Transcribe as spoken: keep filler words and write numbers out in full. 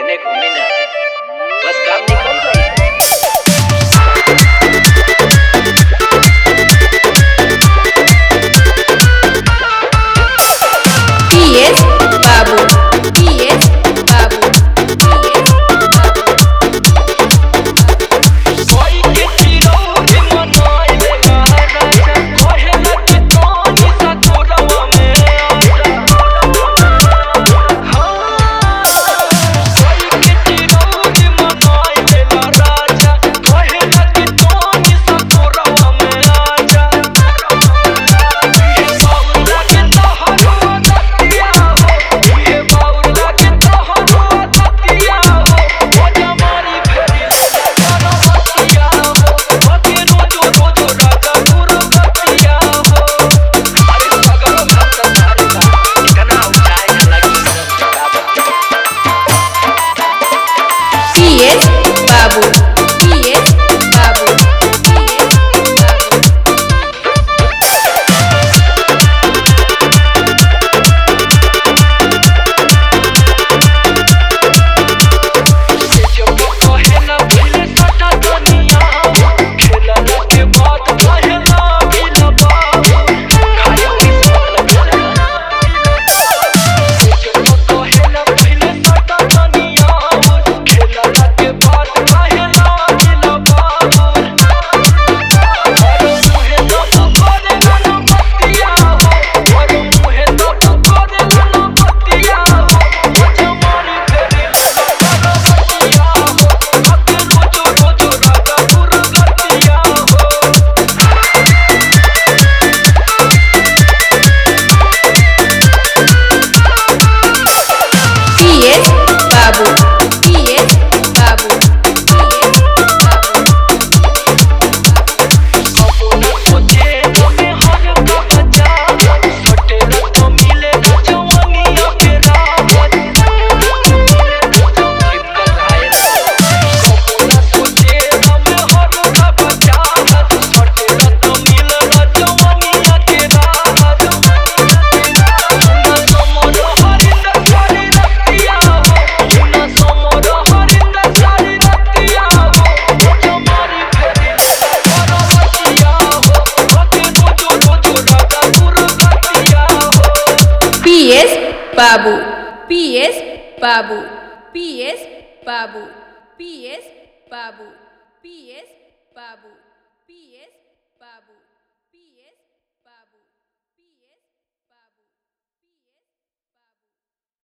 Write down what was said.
एने घूमी ना, बस काम निकल गई। पीएस बाबू पीएस बाबू पीएस कोई के चिरौरी मनाइले राजा, कहेला कि तोनी सा तोरवा में आजा। हाँ, कोई के चिरौरी मनाइले राजा, कहेला कि तोनी सा तोरवा में आजा। ये बाउल लागे तोहरो दतिया हो, ये बाउल लागे तोहरो दतिया हो, ओ जमारी फेरी ले करो बतिया हो, ओके रोजो रोजो राजा गुरु गतिया हो। अरे सगरो भक्त तारे का इतना ऊंचाई न लगी पीएस बाबू पीएस बाबू पीएस बाबू जब कहेला भइले सटा दुनिया, खेलला के बाद कहेला भिला बाबू, खायो की सकल खेलला। जब कहेला भइले सटा दुनिया, खेलला के बाद कहेला भिला बाबू। अरे मुहे तो करे ना बतिया हो, अरे मुहे तो करे ना बतिया हो, ओ जमानी फेरी ले करो बतिया हो, ओके रोजो रोजो राजा गुरु गतिया हो। पीएस बाबू पीएस बाबू पीएस बाबू कबो न सोचे हमें हर का बचा, सटे न तो मिलेगा जवानिया के रावत। चिपकल आए कबो न सोचे हमें हर का बचा, सटे न तो मिलेगा जवानिया के रावत। मुना समर हरिंद सारी रतिया हो, मुना समर हरिंद सारी रतिया हो, ओ जमारी फेरी ले करो बतिया हो, ओके रोजो रोजो राजा गुरु गतिया हो। पीएस बाबू पीएस बाबू पीएस बाबू पीएस बाबू पीएस बाबू